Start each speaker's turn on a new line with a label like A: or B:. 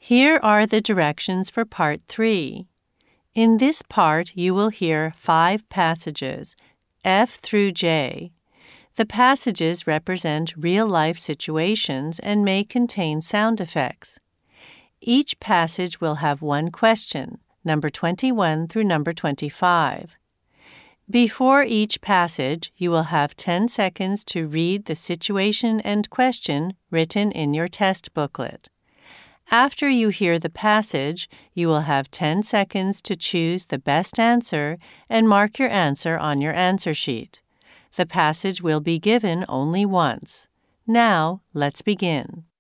A: Here are the directions for Part 3. In this part, you will hear 5 passages, F through J. The passages represent real-life situations and may contain sound effects. Each passage will have one question, number 21 through number 25. Before each passage, you will have 10 seconds to read the situation and question written in your test booklet. After you hear the passage, you will have 10 seconds to choose the best answer and mark your answer on your answer sheet. The passage will be given only once. Now, let's begin.